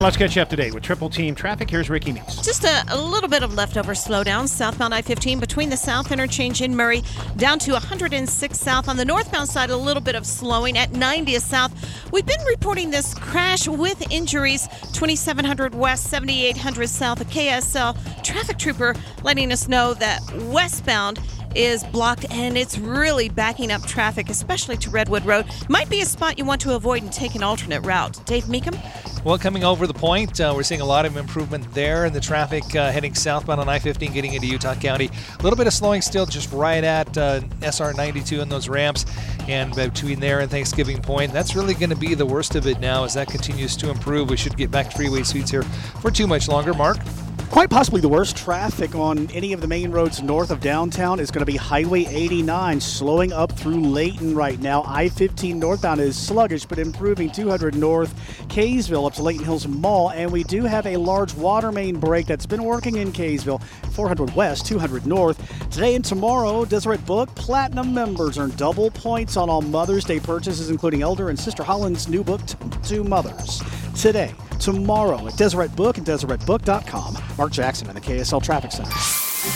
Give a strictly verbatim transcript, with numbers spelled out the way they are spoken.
Let's catch you up to date with Triple Team Traffic. Here's Ricky Meeks. Just a, a little bit of leftover slowdown southbound I fifteen between the south interchange in Murray down to one hundred six south. On the northbound side, a little bit of slowing at ninetieth south. We've been reporting this crash with injuries twenty-seven hundred west, seventy-eight hundred south. A K S L traffic trooper letting us know that westbound is blocked and it's really backing up traffic, especially to Redwood Road. Might be a spot you want to avoid and take an alternate route. Dave Meekum? Well, coming over the point, uh, we're seeing a lot of improvement there in the traffic uh, heading southbound on I fifteen, getting into Utah County. A little bit of slowing still just right at uh, S R ninety-two in those ramps, and between there and Thanksgiving Point. That's really going to be the worst of it now as that continues to improve. We should get back to freeway speeds here for too much longer. Mark? Quite possibly the worst traffic on any of the main roads north of downtown is going to be Highway eighty-nine, slowing up through Layton right now. I fifteen northbound is sluggish, but improving. Two hundred north, Kaysville up to Layton Hills Mall, and we do have a large water main break that's been working in Kaysville. four hundred west, two hundred north. Today and tomorrow, Deseret Book Platinum members earn double points on all Mother's Day purchases, including Elder and Sister Holland's new book, To Mothers. Today, tomorrow at Deseret Book and deseret book dot com. Mark Jackson in the K S L Traffic Center.